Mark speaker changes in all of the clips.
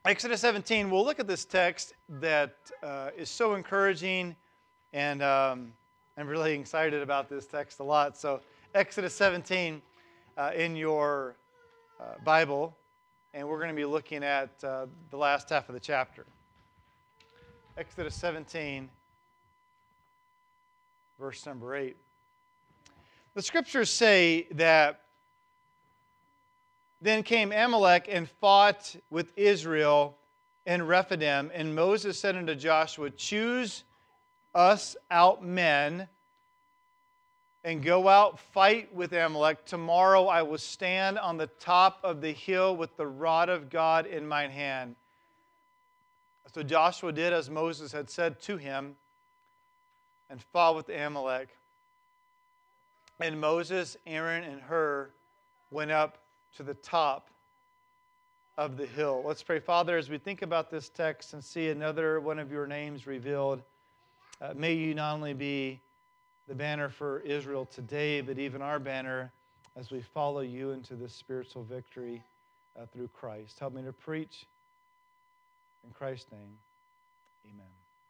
Speaker 1: Exodus 17, we'll look at this text that is so encouraging, and I'm really excited about this text a lot. So Exodus 17 in your Bible, and we're going to be looking at the last half of the chapter. Exodus 17, verse number 8. The scriptures say that then came Amalek and fought with Israel in Rephidim, and Moses said unto Joshua, choose us out men, and go out, fight with Amalek. Tomorrow I will stand on the top of the hill with the rod of God in mine hand. So Joshua did as Moses had said to him, and fought with Amalek. And Moses, Aaron, and Hur went up to the top of the hill. Let's pray. Father, as we think about this text and see another one of your names revealed, may you not only be the banner for Israel today, but even our banner as we follow you into this spiritual victory through Christ. Help me to preach in Christ's name. Amen.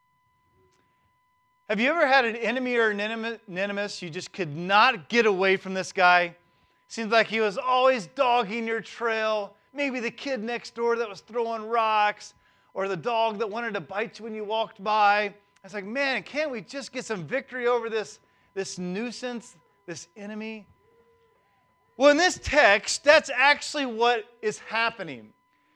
Speaker 1: Have you ever had an enemy or an nemesis you just could not get away from this guy? Seems like he was always dogging your trail. Maybe the kid next door that was throwing rocks, or the dog that wanted to bite you when you walked by. I was like, man, can't we just get some victory over this nuisance, this enemy? Well, in this text, that's actually what is happening.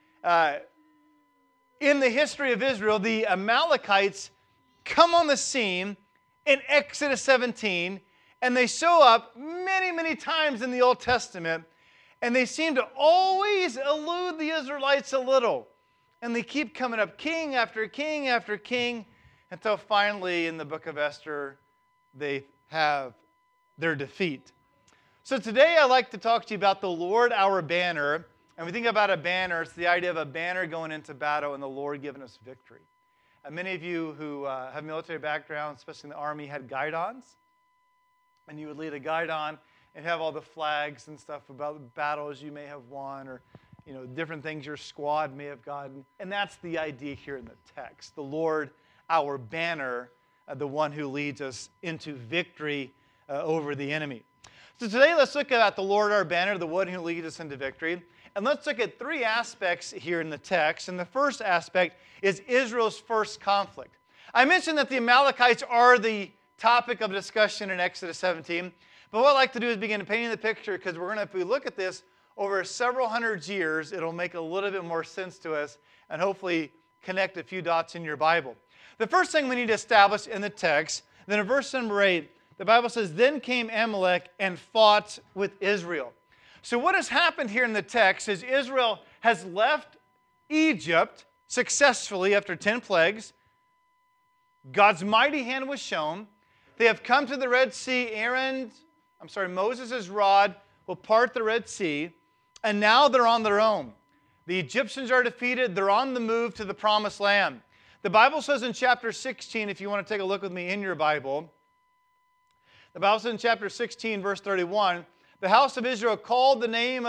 Speaker 1: In the history of Israel, the Amalekites come on the scene in Exodus 17, and they show up many, many times in the Old Testament, and they seem to always elude the Israelites a little. And they keep coming up king after king after king, until finally in the book of Esther, they have their defeat. So today I'd like to talk to you about the Lord, our banner. And we think about a banner, it's the idea of a banner going into battle and the Lord giving us victory. Many of you who have military backgrounds, especially in the Army, had guidons. And you would lead a guidon and have all the flags and stuff about battles you may have won, or different things your squad may have gotten. And that's the idea here in the text. The Lord, our banner, the one who leads us into victory over the enemy. So today let's look at the Lord, our banner, the one who leads us into victory. And let's look at three aspects here in the text. And the first aspect is Israel's first conflict. I mentioned that the Amalekites are the topic of discussion in Exodus 17. But what I'd like to do is begin painting the picture, because if we look at this over several hundred years, it'll make a little bit more sense to us and hopefully connect a few dots in your Bible. The first thing we need to establish in the text, then in verse number 8, the Bible says, then came Amalek and fought with Israel. So what has happened here in the text is Israel has left Egypt successfully after 10 plagues. God's mighty hand was shown. They have come to the Red Sea. Moses' rod will part the Red Sea, and now they're on their own. The Egyptians are defeated. They're on the move to the Promised Land. The Bible says in chapter 16, if you want to take a look with me in your Bible, the Bible says in chapter 16, verse 31, the house of Israel called the name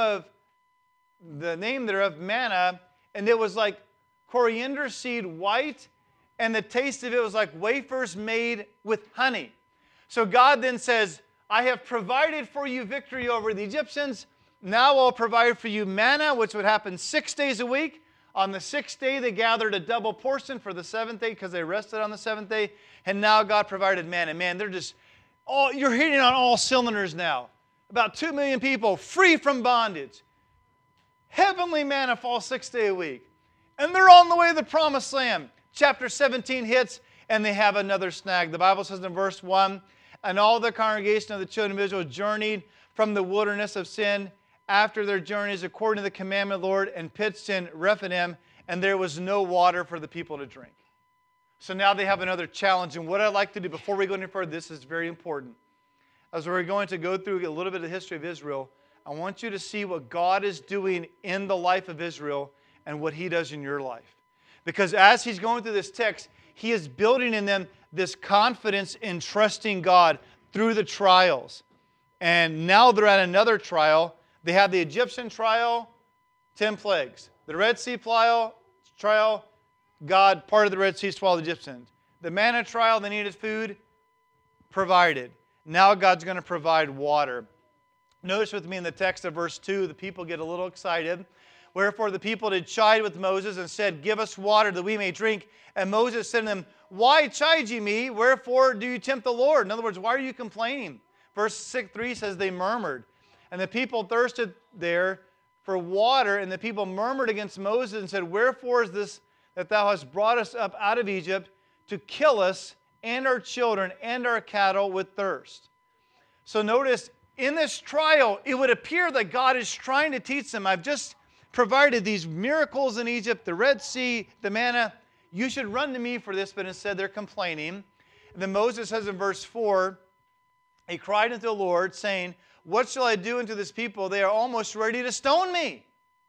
Speaker 1: thereof manna, and it was like coriander seed white, and the taste of it was like wafers made with honey. So God then says, I have provided for you victory over the Egyptians. Now I'll provide for you manna, which would happen 6 days a week. On the 6th day, they gathered a double portion for the 7th day because they rested on the 7th day. And now God provided manna. Man, you're hitting on all cylinders now. About 2 million people free from bondage. Heavenly manna falls 6 days a week. And they're on the way to the Promised Land. Chapter 17 hits, and they have another snag. The Bible says in verse 1, and all the congregation of the children of Israel journeyed from the wilderness of Sin after their journeys according to the commandment of the Lord, and pitched in Rephidim, and there was no water for the people to drink. So now they have another challenge. And what I'd like to do before we go any further, this is very important. As we're going to go through a little bit of the history of Israel, I want you to see what God is doing in the life of Israel and what He does in your life. Because as He's going through this text, He is building in them this confidence in trusting God through the trials. And now they're at another trial. They have the Egyptian trial, 10 plagues. The Red Sea trial, trial, God parted the Red Sea, swallowed the Egyptians. The manna trial, they needed food, provided. Now God's going to provide water. Notice with me in the text of verse 2, the people get a little excited. Wherefore the people did chide with Moses and said, Give us water that we may drink. And Moses said to them, Why chide ye me? Wherefore do you tempt the Lord? In other words, why are you complaining? Verse 3 says they murmured. And the people thirsted there for water, and the people murmured against Moses and said, Wherefore is this that thou hast brought us up out of Egypt to kill us and our children and our cattle with thirst? So notice, in this trial, it would appear that God is trying to teach them, I've just provided these miracles in Egypt, the Red Sea, the manna. You should run to me for this, but instead they're complaining. And then Moses says in verse 4, he cried unto the Lord, saying, What shall I do unto this people? They are almost ready to stone me.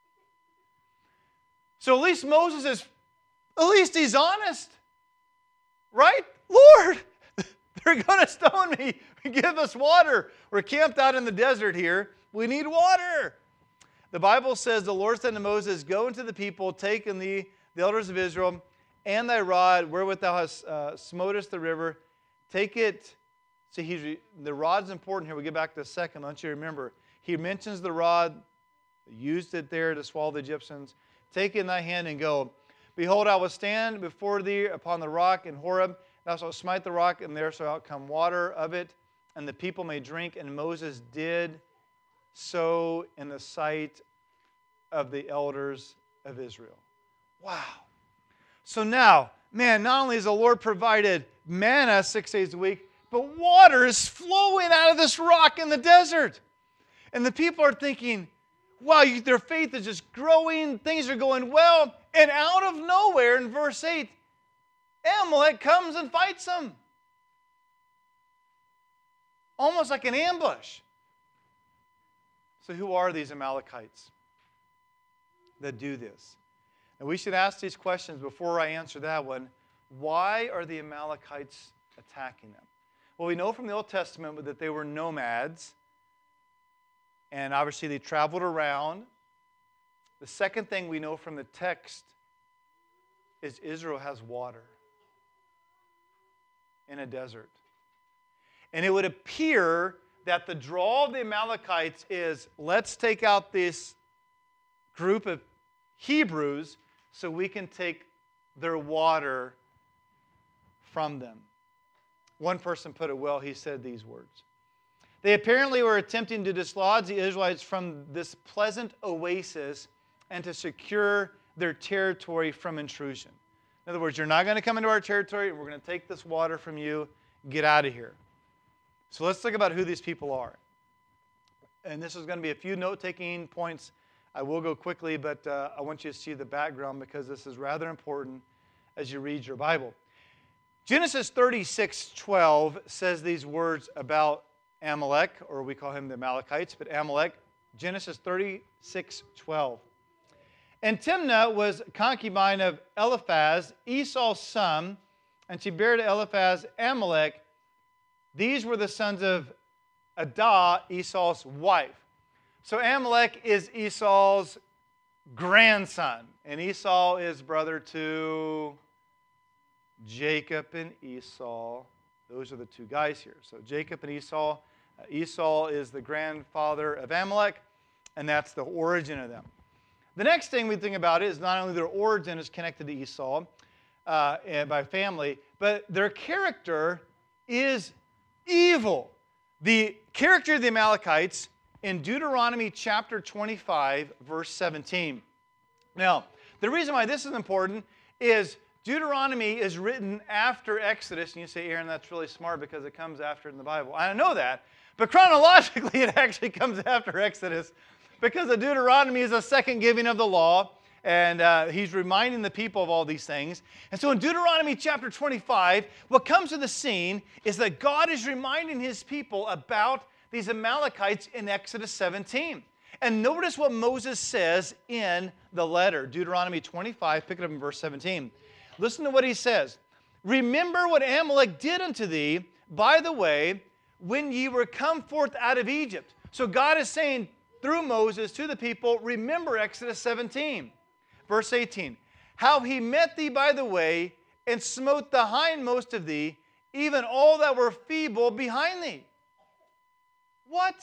Speaker 1: So at least Moses is, at least he's honest. Right? Lord, they're going to stone me. Give us water. We're camped out in the desert here. We need water. The Bible says, The Lord said to Moses, Go into the people, take in the elders of Israel, and thy rod, wherewith thou hast smotest the river, take it. See, the rod's important here. We'll get back to a second. I want you to remember. He mentions the rod, used it there to swallow the Egyptians. Take it in thy hand and go. Behold, I will stand before thee upon the rock in Horeb. Thou shalt smite the rock, and there shall come water of it, and the people may drink. And Moses did so in the sight of the elders of Israel. Wow. So now, man, not only has the Lord provided manna 6 days a week, but water is flowing out of this rock in the desert. And the people are thinking, wow, their faith is just growing, things are going well. And out of nowhere, in verse 8, Amalek comes and fights them. Almost like an ambush. So who are these Amalekites that do this? And we should ask these questions before I answer that one. Why are the Amalekites attacking them? Well, we know from the Old Testament that they were nomads. And obviously they traveled around. The second thing we know from the text is Israel has water in a desert. And it would appear that the draw of the Amalekites is, let's take out this group of Hebrews so we can take their water from them. One person put it well. He said these words. They apparently were attempting to dislodge the Israelites from this pleasant oasis and to secure their territory from intrusion. In other words, you're not going to come into our territory. We're going to take this water from you. Get out of here. So let's think about who these people are. And this is going to be a few note-taking points. I will go quickly, but I want you to see the background because this is rather important as you read your Bible. Genesis 36:12 says these words about Amalek, or we call him the Amalekites, but Amalek. Genesis 36:12. And Timnah was concubine of Eliphaz, Esau's son, and she bare to Eliphaz Amalek. These were the sons of Adah, Esau's wife. So Amalek is Esau's grandson, and Esau is brother to Jacob and Esau. Those are the two guys here. So Jacob and Esau. Esau is the grandfather of Amalek, and that's the origin of them. The next thing we think about is not only their origin is connected to Esau and by family, but their character is evil. The character of the Amalekites in Deuteronomy chapter 25, verse 17. Now, the reason why this is important is Deuteronomy is written after Exodus, and you say, Aaron, that's really smart because it comes after in the Bible. I know that, but chronologically it actually comes after Exodus because the Deuteronomy is a second giving of the law, and he's reminding the people of all these things. And so in Deuteronomy chapter 25, what comes to the scene is that God is reminding his people about these Amalekites in Exodus 17. And notice what Moses says in the letter, Deuteronomy 25, pick it up in verse 17. Listen to what he says. Remember what Amalek did unto thee, by the way, when ye were come forth out of Egypt. So God is saying through Moses to the people, remember Exodus 17. Verse 18. how he met thee by the way, and smote the hindmost of thee, even all that were feeble behind thee. What?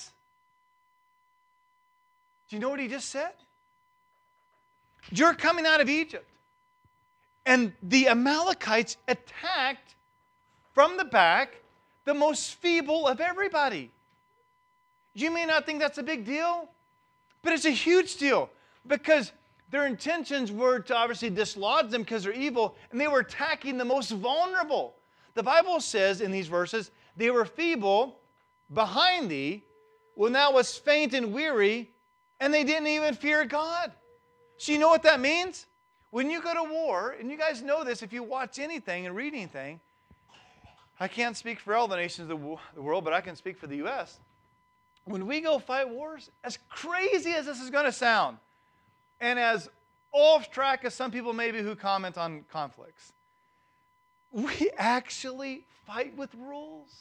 Speaker 1: Do you know what he just said? You're coming out of Egypt. And the Amalekites attacked from the back the most feeble of everybody. You may not think that's a big deal, but it's a huge deal because their intentions were to obviously dislodge them because they're evil, and they were attacking the most vulnerable. The Bible says in these verses, they were feeble behind thee when thou wast faint and weary, and they didn't even fear God. So you know what that means? When you go to war, and you guys know this if you watch anything and read anything, I can't speak for all the nations of the world, but I can speak for the U.S. When we go fight wars, as crazy as this is going to sound, and as off track as some people maybe who comment on conflicts, we actually fight with rules.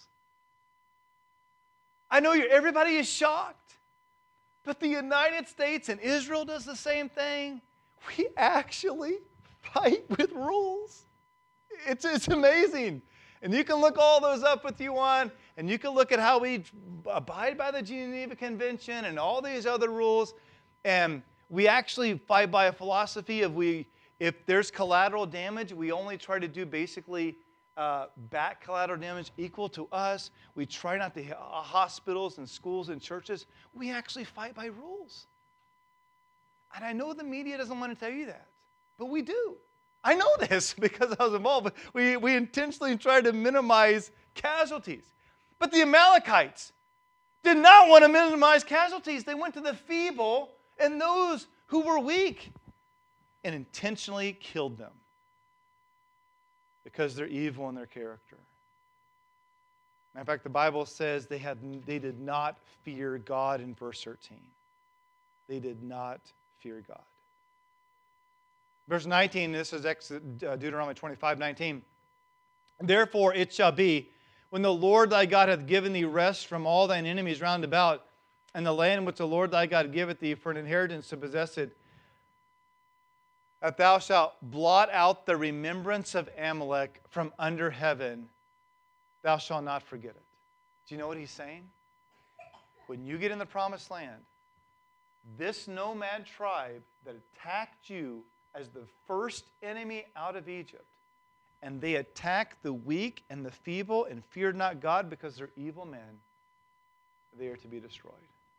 Speaker 1: I know everybody is shocked, but the United States and Israel does the same thing. We actually fight with rules. It's amazing. And you can look all those up if you want, and you can look at how we abide by the Geneva Convention and all these other rules. And we actually fight by a philosophy of if there's collateral damage, we only try to do basically back collateral damage equal to us. We try not to hit hospitals and schools and churches. We actually fight by rules. And I know the media doesn't want to tell you that, but we do. I know this because I was involved. We intentionally try to minimize casualties. But the Amalekites did not want to minimize casualties. They went to the feeble and those who were weak and intentionally killed them because they're evil in their character. Matter of fact, the Bible says they did not fear God in verse 13. They did not fear God. Verse 19, this is Deuteronomy 25:19. Therefore it shall be, when the Lord thy God hath given thee rest from all thine enemies round about, and the land which the Lord thy God giveth thee for an inheritance to possess it, that thou shalt blot out the remembrance of Amalek from under heaven, thou shalt not forget it. Do you know what he's saying? When you get in the promised land, this nomad tribe that attacked you as the first enemy out of Egypt, and they attacked the weak and the feeble and feared not God because they're evil men, they are to be destroyed.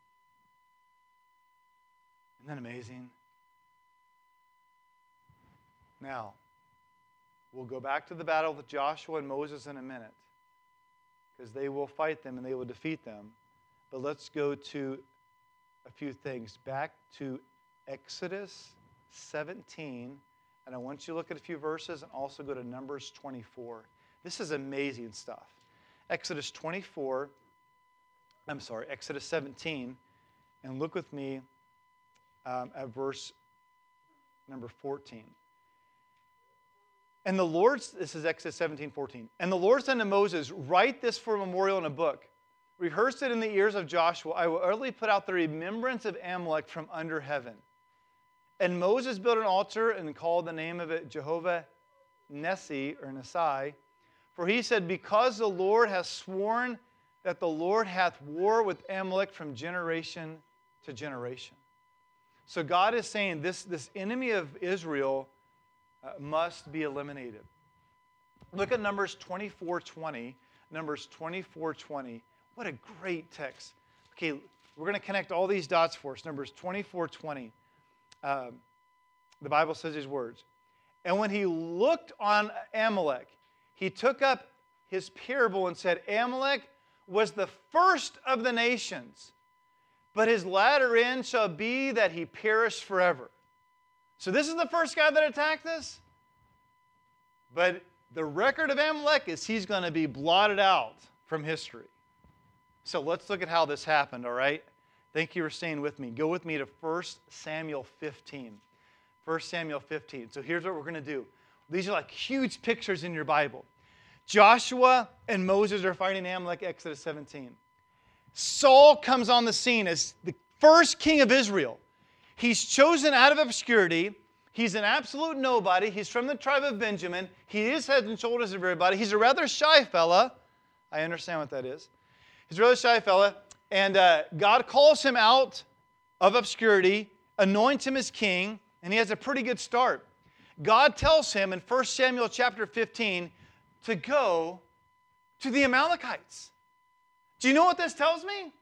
Speaker 1: Isn't that amazing? Now, we'll go back to the battle with Joshua and Moses in a minute, because they will fight them and they will defeat them. But let's go to a few things. Back to Exodus 17, and I want you to look at a few verses and also go to Numbers 24. This is amazing stuff. Exodus 17, and look with me at verse number 14. And the Lord, this is Exodus 17:14. And the Lord said to Moses, write this for a memorial in a book. Rehearse it in the ears of Joshua. I will utterly put out the remembrance of Amalek from under heaven. And Moses built an altar and called the name of it Jehovah Nessi, or Nesai. For he said, because the Lord hath sworn that the Lord hath war with Amalek from generation to generation. So God is saying this enemy of Israel must be eliminated. Look at Numbers 24:20. Numbers 24:20. What a great text. Okay, we're going to connect all these dots for us. Numbers 24:20. The Bible says these words. And when he looked on Amalek, he took up his parable and said, Amalek was the first of the nations, but his latter end shall be that he perish forever. So this is the first guy that attacked us. But the record of Amalek is he's going to be blotted out from history. So let's look at how this happened, all right? Thank you for staying with me. Go with me to 1 Samuel 15. 1 Samuel 15. So here's what we're going to do. These are like huge pictures in your Bible. Joshua and Moses are fighting Amalek, Exodus 17. Saul comes on the scene as the first king of Israel. He's chosen out of obscurity He's an absolute nobody. He's from the tribe of Benjamin. He is head and shoulders of everybody. He's a rather shy fella. I understand what that is. He's a rather shy fella. And God calls him out of obscurity, anoints him as king, and he has a pretty good start. God tells him in 1 Samuel chapter 15 to go to the Amalekites. Do you know what this tells me?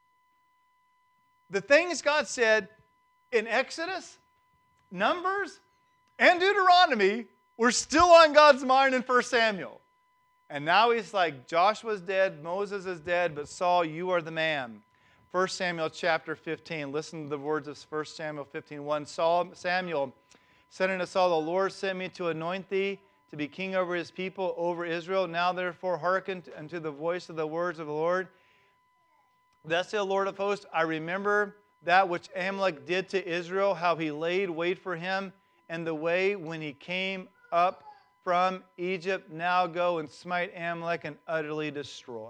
Speaker 1: The things God said in Exodus, Numbers, and Deuteronomy were still on God's mind in 1 Samuel. And now he's like, Joshua's dead, Moses is dead, but Saul, you are the man. 1 Samuel chapter 15. Listen to the words of 1 Samuel 15:1. Samuel said unto Saul, the Lord sent me to anoint thee to be king over his people, over Israel. Now therefore hearken unto the voice of the words of the Lord. Thus saith the Lord of hosts, I remember that which Amalek did to Israel, how he laid wait for him, and the way when he came up from Egypt. Now go and smite Amalek and utterly destroy.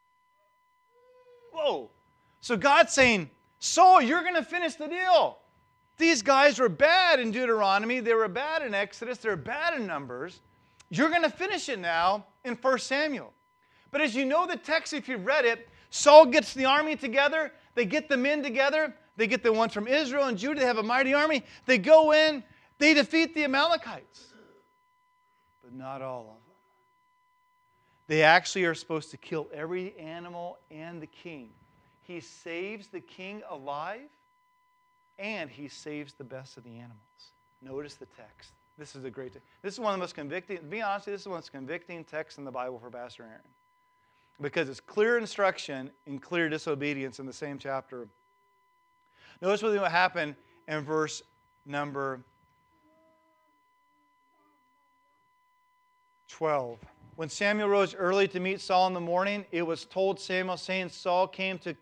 Speaker 1: Whoa. So God's saying, Saul, you're going to finish the deal. These guys were bad in Deuteronomy. They were bad in Exodus. They were bad in Numbers. You're going to finish it now in 1 Samuel. But as you know the text, if you've read it, Saul gets the army together. They get the men together. They get the ones from Israel and Judah. They have a mighty army. They go in. They defeat the Amalekites. But not all of them. They actually are supposed to kill every animal and the king. He saves the king alive, and he saves the best of the animals. Notice the text. This is a great text. This is one of the most convicting, to be honest, this is one of the most convicting texts in the Bible for Pastor Aaron. Because it's clear instruction and clear disobedience in the same chapter. Notice what happened in verse number 12. When Samuel rose early to meet Saul in the morning, it was told Samuel, saying, Saul came to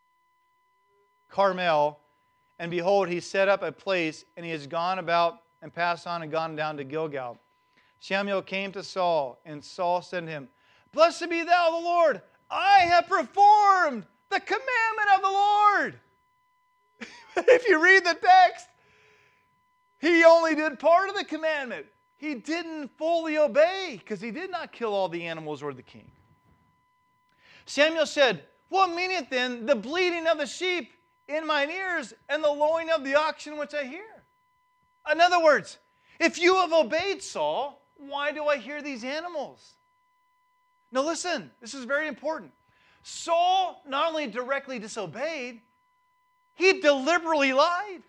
Speaker 1: Carmel, and behold, he set up a place, and he has gone about and passed on and gone down to Gilgal. Samuel came to Saul, and Saul said to him, Blessed be thou the Lord, I have performed the commandment of the Lord. If you read the text, he only did part of the commandment. He didn't fully obey because he did not kill all the animals or the king. Samuel said, What meaneth then the bleating of the sheep in mine ears and the lowing of the oxen which I hear? In other words, if you have obeyed Saul, why do I hear these animals? Now listen, this is very important. Saul not only directly disobeyed, he deliberately lied.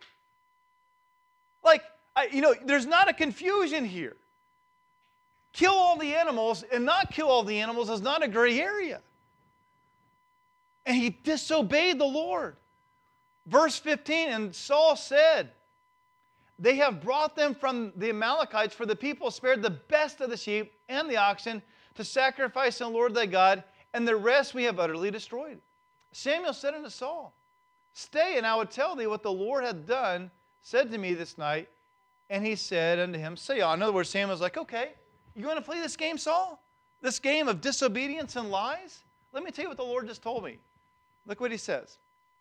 Speaker 1: There's not a confusion here. Kill all the animals and not kill all the animals is not a gray area. And he disobeyed the Lord. Verse 15, and Saul said, They have brought them from the Amalekites, for the people spared the best of the sheep and the oxen to sacrifice to the Lord thy God, and the rest we have utterly destroyed. Samuel said unto Saul, Stay, and I will tell thee what the Lord hath done, said to me this night. And he said unto him, Say on. In other words, Samuel's like, Okay, you want to play this game, Saul? This game of disobedience and lies? Let me tell you what the Lord just told me. Look what he says.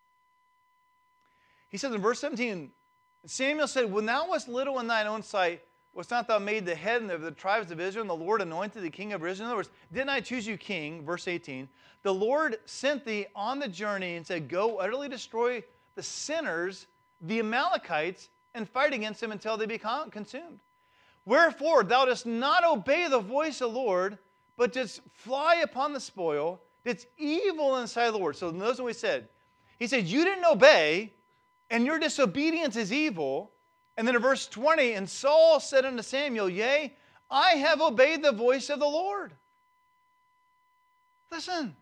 Speaker 1: He says in verse 17, Samuel said, When thou wast little in thine own sight, was not thou made the head of the tribes of Israel, and the Lord anointed the king of Israel? In other words, didn't I choose you king? Verse 18. The Lord sent thee on the journey and said, Go utterly destroy the sinners, the Amalekites, and fight against them until they be consumed. Wherefore thou dost not obey the voice of the Lord, but didst fly upon the spoil, didst evil in the sight of the Lord. So notice what we said. He said, You didn't obey, and your disobedience is evil. And then in verse 20, and Saul said unto Samuel, Yea, I have obeyed the voice of the Lord. Listen,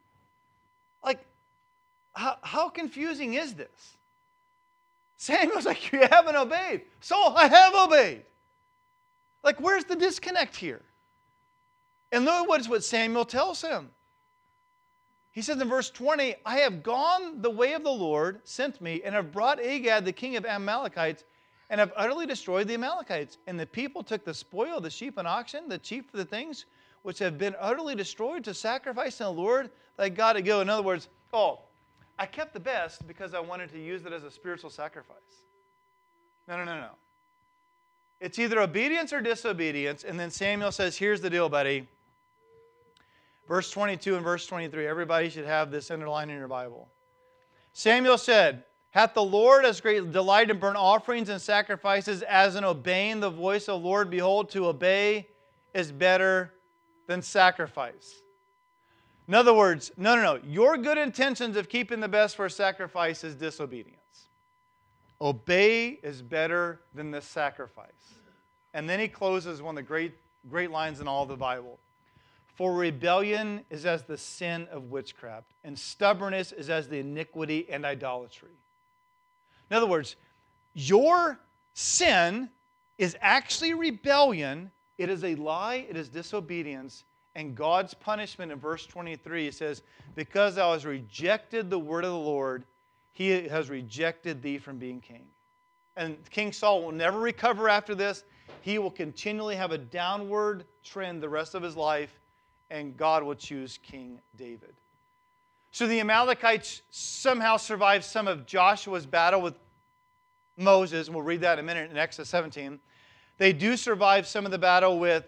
Speaker 1: how confusing is this? Samuel's like, You haven't obeyed. Saul, I have obeyed. Where's the disconnect here? And look what Samuel tells him. He says in verse 20, I have gone the way of the Lord, sent me, and have brought Agag, the king of Amalekites, and have utterly destroyed the Amalekites. And the people took the spoil of the sheep and oxen, the chief of the things which have been utterly destroyed, to sacrifice to the Lord thy God to go. In other words, I kept the best because I wanted to use it as a spiritual sacrifice. No. It's either obedience or disobedience. And then Samuel says, here's the deal, buddy. Verse 22 and verse 23. Everybody should have this underlined in your Bible. Samuel said, hath the Lord as great delight in burnt offerings and sacrifices as in obeying the voice of the Lord? Behold, to obey is better than sacrifice. In other words, no. Your good intentions of keeping the best for a sacrifice is disobedience. Obey is better than the sacrifice. And then he closes one of the great lines in all the Bible. For rebellion is as the sin of witchcraft, and stubbornness is as the iniquity and idolatry. In other words, your sin is actually rebellion. It is a lie. It is disobedience. And God's punishment in verse 23 says, because thou hast rejected the word of the Lord, he has rejected thee from being king. And King Saul will never recover after this. He will continually have a downward trend the rest of his life, and God will choose King David. So the Amalekites somehow survived some of Joshua's battle with Moses, and we'll read that in a minute in Exodus 17. They do survive some of the battle with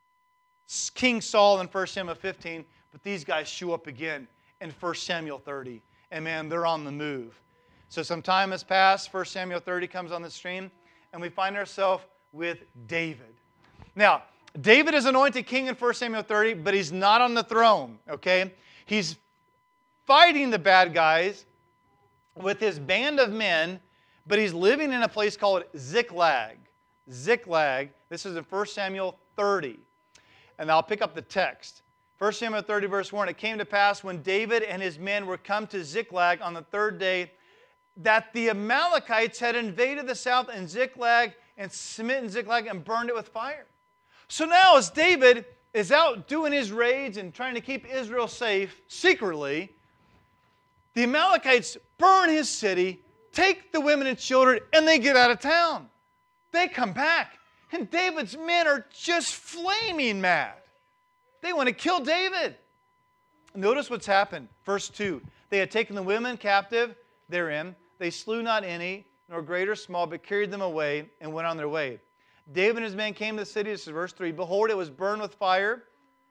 Speaker 1: King Saul in 1 Samuel 15, but these guys show up again in 1 Samuel 30. And man, they're on the move. So some time has passed, 1 Samuel 30 comes on the stream, and we find ourselves with David. Now, David is anointed king in 1 Samuel 30, but he's not on the throne, okay? He's fighting the bad guys with his band of men, but he's living in a place called Ziklag. Ziklag, this is in 1 Samuel 30. And I'll pick up the text. 1 Samuel 30, verse 1, it came to pass when David and his men were come to Ziklag on the third day that the Amalekites had invaded the south and Ziklag and smitten Ziklag and burned it with fire. So now as David is out doing his raids and trying to keep Israel safe secretly, the Amalekites burn his city, take the women and children, and they get out of town. They come back, and David's men are just flaming mad. They want to kill David. Notice what's happened. Verse 2. They had taken the women captive therein. They slew not any, nor great or small, but carried them away and went on their way. David and his men came to the city. This is verse 3. Behold, it was burned with fire,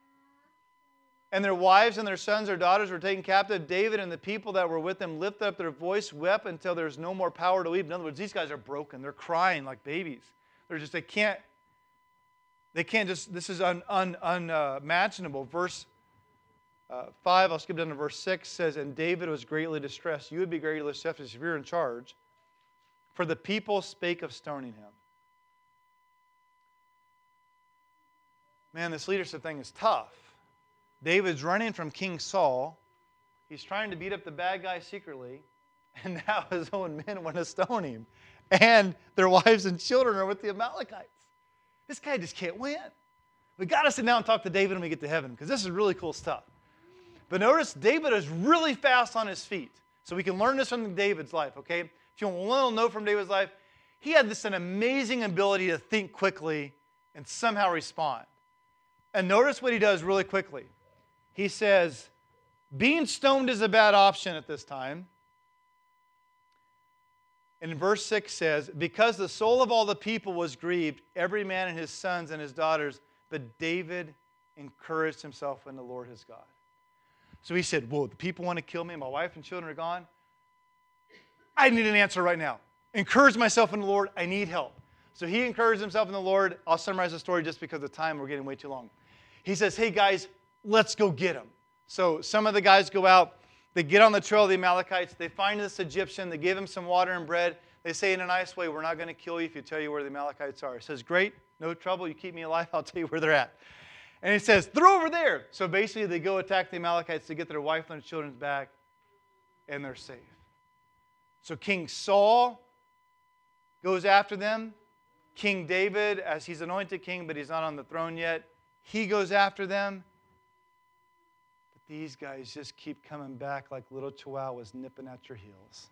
Speaker 1: and their wives and their sons, their daughters were taken captive. David and the people that were with him lifted up their voice, wept until there's no more power to weep. In other words, these guys are broken. They're crying like babies. They can't just, this is unimaginable. Verse 5, I'll skip down to verse 6, says, and David was greatly distressed. You would be greatly distressed if you're in charge. For the people spake of stoning him. Man, this leadership thing is tough. David's running from King Saul. He's trying to beat up the bad guy secretly. And now his own men want to stone him. And their wives and children are with the Amalekites. This guy just can't win. We got to sit down and talk to David when we get to heaven, because this is really cool stuff. But notice, David is really fast on his feet. So we can learn this from David's life, okay? If you want a little note from David's life, he had an amazing ability to think quickly and somehow respond. And notice what he does really quickly. He says, being stoned is a bad option at this time. And verse 6 says, because the soul of all the people was grieved, every man and his sons and his daughters, but David encouraged himself in the Lord his God. So he said, whoa, the people want to kill me, my wife and children are gone. I need an answer right now. Encourage myself in the Lord, I need help. So he encouraged himself in the Lord. I'll summarize the story just because of time, we're getting way too long. He says, hey guys, let's go get him. So some of the guys go out, they get on the trail of the Amalekites, they find this Egyptian, they give him some water and bread. They say in a nice way, we're not going to kill you if you tell you where the Amalekites are. He says, great, no trouble, you keep me alive, I'll tell you where they're at. And he says, they're over there. So basically they go attack the Amalekites to get their wife and their children back, and they're safe. So King Saul goes after them. King David, as he's anointed king, but he's not on the throne yet, he goes after them. But these guys just keep coming back like little chihuahuas nipping at your heels.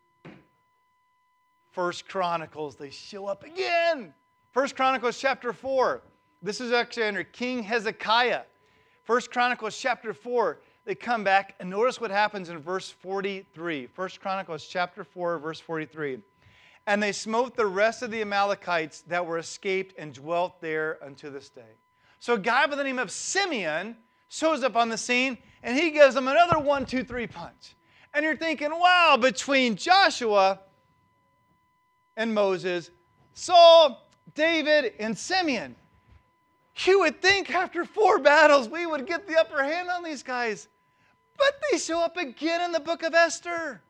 Speaker 1: 1 Chronicles, they show up again. 1 Chronicles chapter 4. This is actually under King Hezekiah. 1 Chronicles chapter 4, they come back, and notice what happens in verse 43. 1 Chronicles chapter 4, verse 43. And they smote the rest of the Amalekites that were escaped and dwelt there unto this day. So a guy by the name of Simeon shows up on the scene, and he gives them another 1, 2, 3 punch. And you're thinking, wow, between Joshua and Moses, Saul, David, and Simeon, you would think after 4 battles we would get the upper hand on these guys. But they show up again in the book of Esther.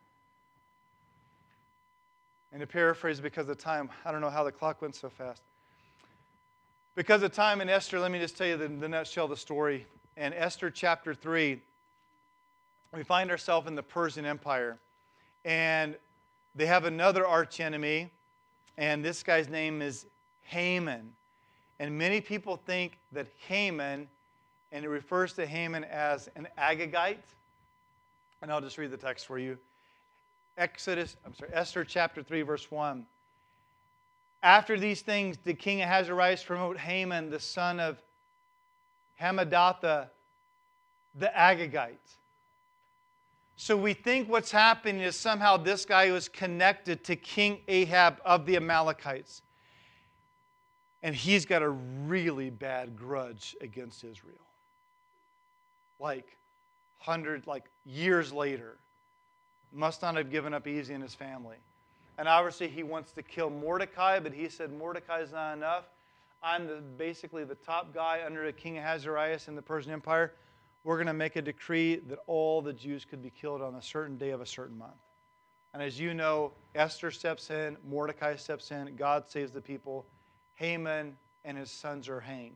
Speaker 1: And to paraphrase, because of time, I don't know how the clock went so fast. Because of time in Esther, let me just tell you the nutshell of the story. In Esther chapter 3, we find ourselves in the Persian Empire. And they have another archenemy, and this guy's name is Haman. And many people think that Haman, and it refers to Haman as an Agagite. And I'll just read the text for you. Esther chapter 3, verse 1. After these things did King Ahasuerus promote Haman, the son of Hammedatha, the Agagite. So we think what's happening is somehow this guy was connected to King Ahab of the Amalekites. And he's got a really bad grudge against Israel. Like years later. Must not have given up easy in his family. And obviously he wants to kill Mordecai, but he said, Mordecai's not enough. I'm basically the top guy under King Ahasuerus in the Persian Empire. We're going to make a decree that all the Jews could be killed on a certain day of a certain month. And as you know, Esther steps in, Mordecai steps in, God saves the people. Haman and his sons are hanged.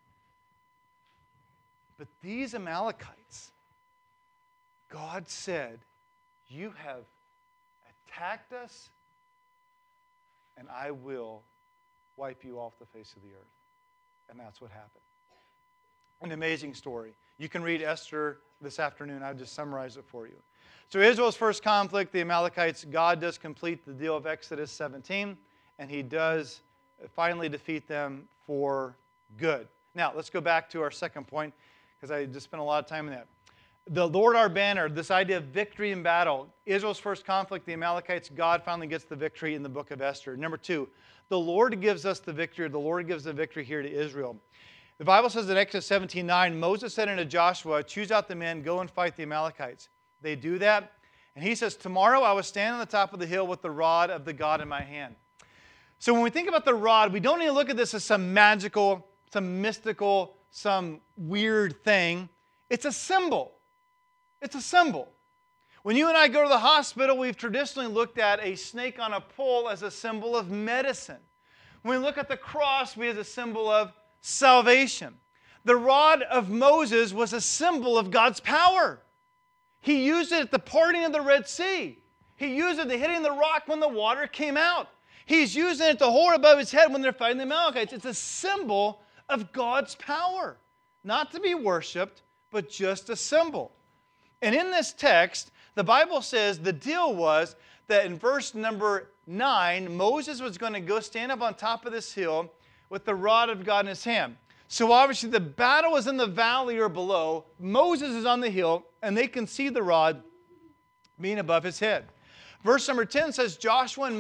Speaker 1: But these Amalekites, God said, you have attacked us, and I will wipe you off the face of the earth. And that's what happened. An amazing story. You can read Esther this afternoon. I'll just summarize it for you. So Israel's first conflict, the Amalekites, God does complete the deal of Exodus 17, and he does finally defeat them for good. Now, let's go back to our second point, because I just spent a lot of time in that. The Lord our banner, this idea of victory in battle. Israel's first conflict, the Amalekites, God finally gets the victory in the book of Esther. Number 2, the Lord gives us the victory. The Lord gives the victory here to Israel. The Bible says in Exodus 17:9, Moses said unto Joshua, choose out the men, go and fight the Amalekites. They do that, and he says, tomorrow I will stand on the top of the hill with the rod of the God in my hand. So when we think about the rod, we don't need to look at this as some magical, some mystical, some weird thing. It's a symbol. It's a symbol. When you and I go to the hospital, we've traditionally looked at a snake on a pole as a symbol of medicine. When we look at the cross, we as a symbol of salvation. The rod of Moses was a symbol of God's power. He used it at the parting of the Red Sea. He used it to hitting the rock when the water came out. He's using it to hold above his head when they're fighting the Amalekites. It's a symbol of God's power. Not to be worshipped, but just a symbol. And in this text, the Bible says the deal was that in verse number 9, Moses was going to go stand up on top of this hill with the rod of God in his hand. So obviously the battle is in the valley or below. Moses is on the hill, and they can see the rod being above his head. Verse number 10 says, so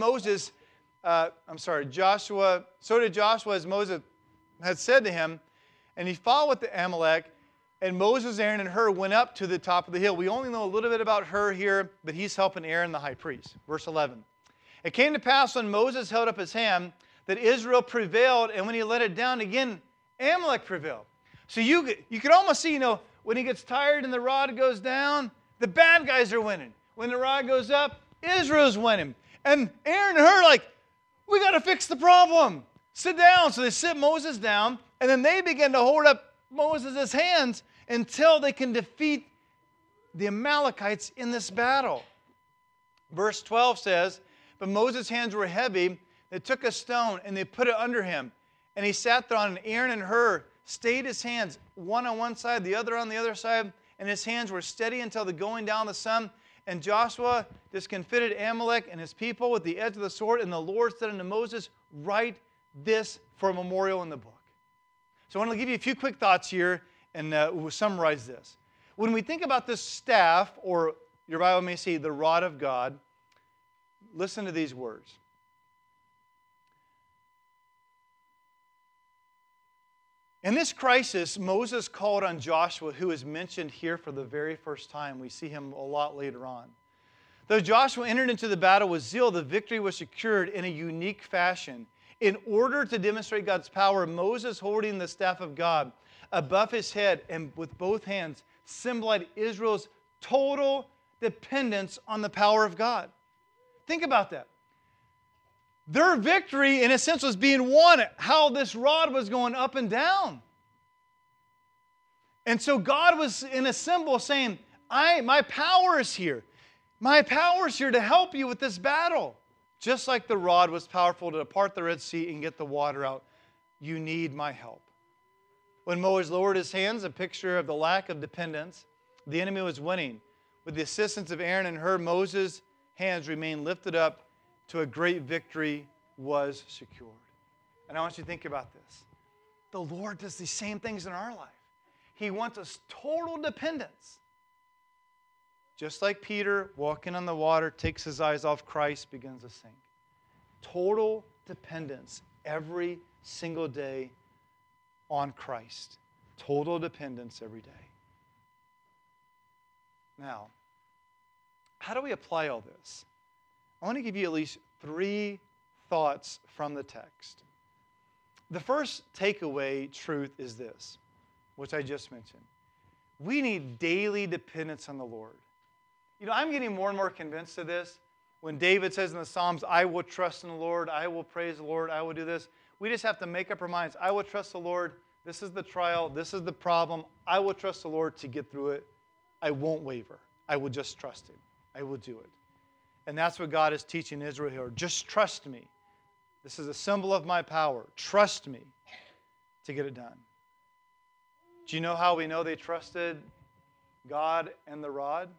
Speaker 1: did Joshua as Moses had said to him, and he fought with the Amalek. And Moses, Aaron, and Hur went up to the top of the hill. We only know a little bit about Hur here, but he's helping Aaron, the high priest. Verse 11. It came to pass when Moses held up his hand that Israel prevailed, and when he let it down again, Amalek prevailed. So you could almost see, when he gets tired and the rod goes down, the bad guys are winning. When the rod goes up, Israel's winning. And Aaron and Hur are like, we got to fix the problem. Sit down. So they sit Moses down, and then they begin to hold up Moses' hands until they can defeat the Amalekites in this battle. Verse 12 says, but Moses' hands were heavy. They took a stone and they put it under him. And he sat there on, and Aaron and Hur stayed his hands, one on one side, the other on the other side, and his hands were steady until the going down of the sun. And Joshua discomfited Amalek and his people with the edge of the sword. And the Lord said unto Moses, write this for a memorial in the book. So I want to give you a few quick thoughts here, and we'll summarize this. When we think about this staff, or your Bible may say the rod of God, listen to these words. In this crisis, Moses called on Joshua, who is mentioned here for the very first time. We see him a lot later on. Though Joshua entered into the battle with zeal, the victory was secured in a unique fashion. In order to demonstrate God's power, Moses, holding the staff of God above his head and with both hands, symbolized Israel's total dependence on the power of God. Think about that. Their victory, in a sense, was being won, how this rod was going up and down. And so God was, in a symbol, saying, my power is here. My power is here to help you with this battle. Just like the rod was powerful to part the Red Sea and get the water out, you need my help. When Moses lowered his hands, a picture of the lack of dependence, the enemy was winning. With the assistance of Aaron and Hur, Moses' hands remained lifted up to a great victory was secured. And I want you to think about this. The Lord does these same things in our life. He wants us total dependence. Just like Peter, walking on the water, takes his eyes off Christ, begins to sink. Total dependence every single day on Christ. Total dependence every day. Now, how do we apply all this? I want to give you at least 3 thoughts from the text. The first takeaway truth is this, which I just mentioned. We need daily dependence on the Lord. You know, I'm getting more and more convinced of this. When David says in the Psalms, I will trust in the Lord, I will praise the Lord, I will do this. We just have to make up our minds. I will trust the Lord. This is the trial. This is the problem. I will trust the Lord to get through it. I won't waver. I will just trust Him. I will do it. And that's what God is teaching Israel here. Just trust me. This is a symbol of my power. Trust me to get it done. Do you know how we know they trusted God and the rod?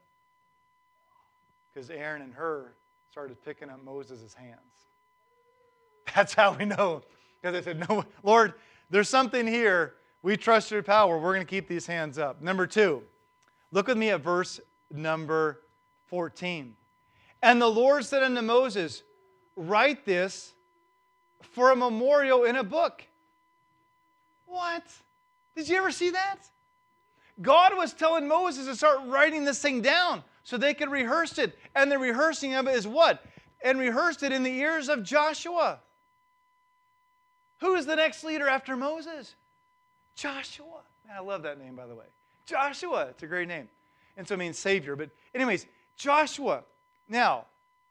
Speaker 1: Because Aaron and Hur started picking up Moses' hands. That's how we know. Because they said, no, Lord, there's something here. We trust your power. We're going to keep these hands up. Number 2, look with me at verse number 14. And the Lord said unto Moses, write this for a memorial in a book. What? Did you ever see that? God was telling Moses to start writing this thing down so they could rehearse it. And the rehearsing of it is what? And rehearsed it in the ears of Joshua. Who is the next leader after Moses? Joshua. Man, I love that name, by the way. Joshua. It's a great name. And so it means Savior. But anyways, Joshua. Now,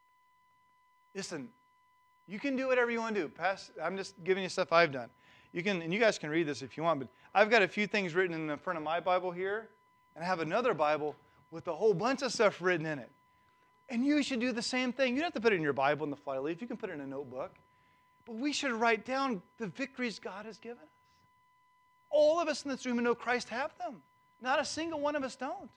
Speaker 1: listen, you can do whatever you want to do. I'm just giving you stuff I've done. You can, and you guys can read this if you want, but I've got a few things written in the front of my Bible here, and I have another Bible with a whole bunch of stuff written in it. And you should do the same thing. You don't have to put it in your Bible in the flyleaf. You can put it in a notebook. But we should write down the victories God has given us. All of us in this room who know Christ have them. Not a single one of us don't.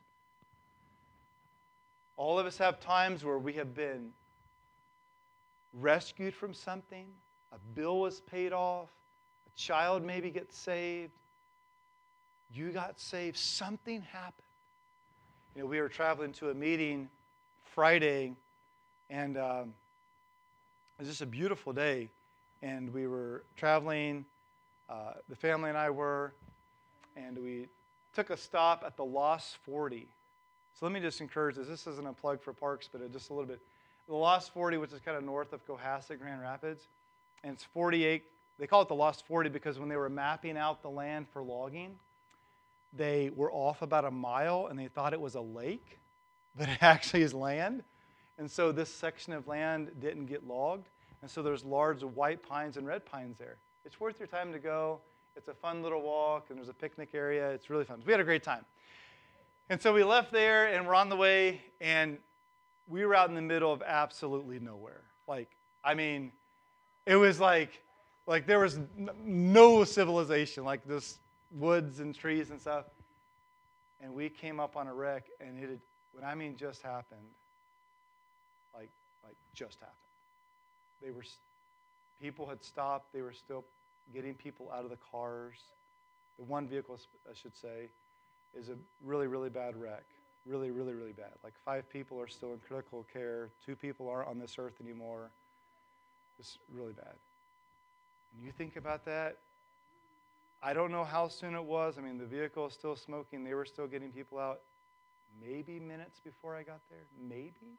Speaker 1: All of us have times where we have been rescued from something, a bill was paid off, a child maybe gets saved, you got saved, something happened. You know, we were traveling to a meeting Friday, and it was just a beautiful day, and we were traveling, the family and I were, and we took a stop at the Lost 40. So let me just encourage this. This isn't a plug for parks, but just a little bit. The Lost 40, which is kind of north of Cohasset, Grand Rapids, and it's 48. They call it the Lost 40 because when they were mapping out the land for logging, they were off about a mile and they thought it was a lake, but it actually is land. And so this section of land didn't get logged. And so there's large white pines and red pines there. It's worth your time to go. It's a fun little walk, and there's a picnic area. It's really fun. We had a great time. And so we left there, and we're on the way, and we were out in the middle of absolutely nowhere. It was like there was no civilization, like this woods and trees and stuff. And we came up on a wreck, and it had, just happened, like just happened. People had stopped. They were still getting people out of the cars. The one vehicle, I should say, is a really, really bad wreck. Really, really, really bad. Like 5 people are still in critical care. 2 people aren't on this earth anymore. It's really bad. And you think about that, I don't know how soon it was. I mean, the vehicle was still smoking. They were still getting people out. Maybe minutes before I got there. Maybe.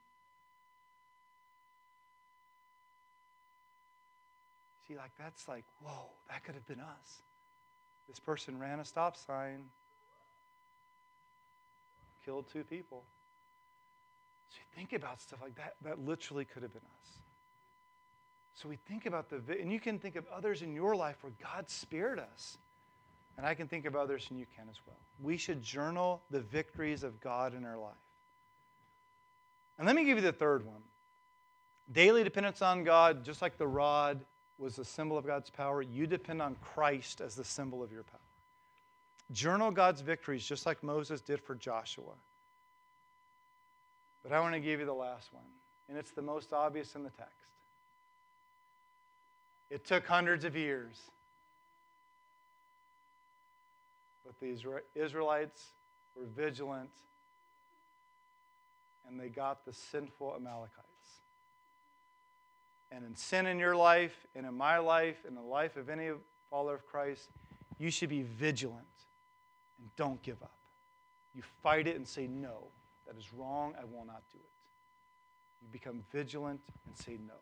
Speaker 1: See, like that's like, whoa, that could have been us. This person ran a stop sign, killed 2 people. So you think about stuff like that, that literally could have been us. So we think about and you can think of others in your life where God spared us. And I can think of others, and you can as well. We should journal the victories of God in our life. And let me give you the third one. Daily dependence on God, just like the rod was the symbol of God's power, you depend on Christ as the symbol of your power. Journal God's victories, just like Moses did for Joshua. But I want to give you the last one, and it's the most obvious in the text. It took hundreds of years. But the Israelites were vigilant, and they got the sinful Amalekites. And in sin in your life, and in my life, in the life of any follower of Christ, you should be vigilant and don't give up. You fight it and say, no, that is wrong, I will not do it. You become vigilant and say no.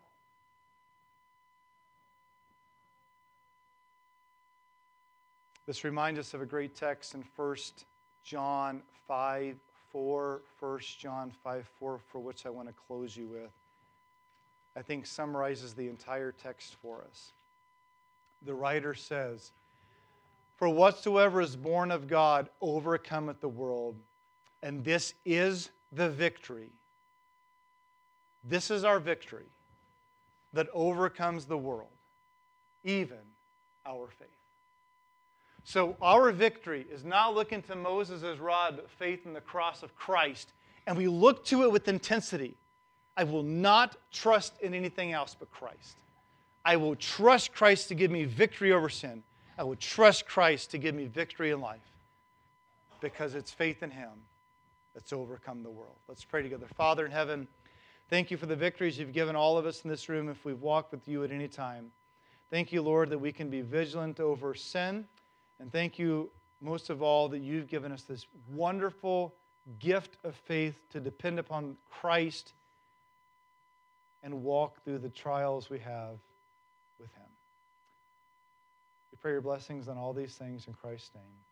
Speaker 1: This reminds us of a great text in 1 John 5:4, 1 John 5:4, for which I want to close you with. I think summarizes the entire text for us. The writer says, "For whatsoever is born of God overcometh the world, and this is the victory." This is our victory that overcomes the world, even our faith. So our victory is not looking to Moses' rod, but faith in the cross of Christ. And we look to it with intensity. I will not trust in anything else but Christ. I will trust Christ to give me victory over sin. I will trust Christ to give me victory in life. Because it's faith in Him that's overcome the world. Let's pray together. Father in heaven, thank you for the victories you've given all of us in this room if we've walked with you at any time. Thank you, Lord, that we can be vigilant over sin. And thank you, most of all, that you've given us this wonderful gift of faith to depend upon Christ and walk through the trials we have with Him. We pray your blessings on all these things in Christ's name.